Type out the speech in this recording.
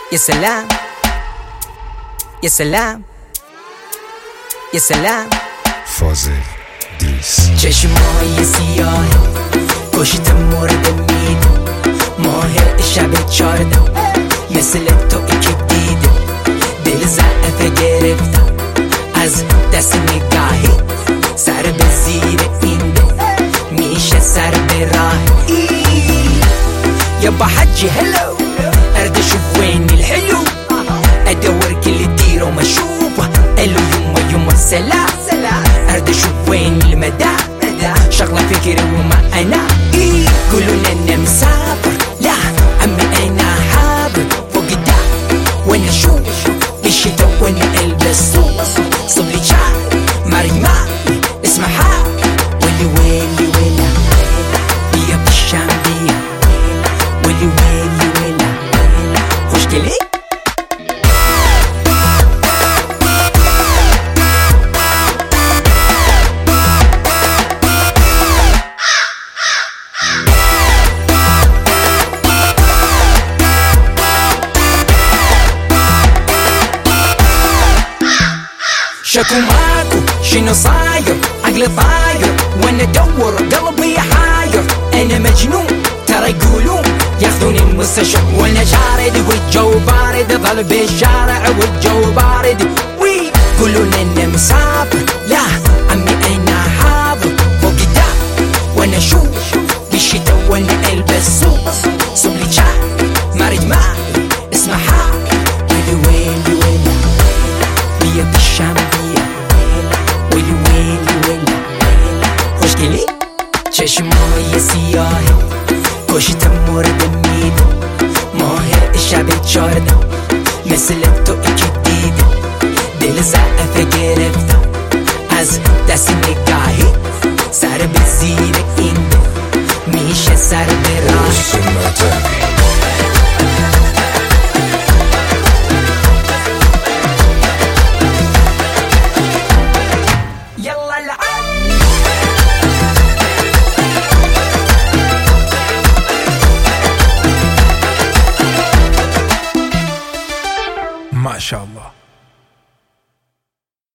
يا سلام يا سلام يا سلام. فاضل دیس. چشمای سیاه کشتم مورد میده، ماه شب 14 مثل تو که دیده، دل ضعف گرفتم از دست نگاهی، سر به زیر این ده میشه سر به راه. يا بحجي هلو ارد اشوف وين الحلو، ادور كل ديره وما اشوفه، الو يما السلام، ارد اشوف وين المدى، شغله فكري وما انا. يقولون انا مسافر، لا عمي انا حاضر فوق الدار، وانا اشوف الشتا وانا البس صبلي شعر ماري ماري اسمعها ولي ويلي ويلا بيا بالشام بيا ولي ويلي ويلا خوشكلي. شكو ماكو شنو صاير، عقلي طاير وانا ادور قلبي حاير، انا مجنون ترى يقولون ياخذوني المستشفى وانا شارد، والجو بارد ظل بالشارع والجو بارد، ويقولون انا مسافر، لا عمي انا حاضر فوق الدار، وانا اشوف بالشتا وانا البس صبلي شعر مارد ماري اسمعها ويلي ويلي ويلا بيا بالشام ويلي ويلي ويلا خوشگلی. چشمای سیاه کشتم مورد میده، ماه شب 14 مثل تو که دیده، دل ضعف گرفتم از دست نگاهی، سر به زیر این ده میشه سر به راه. ما شاء الله.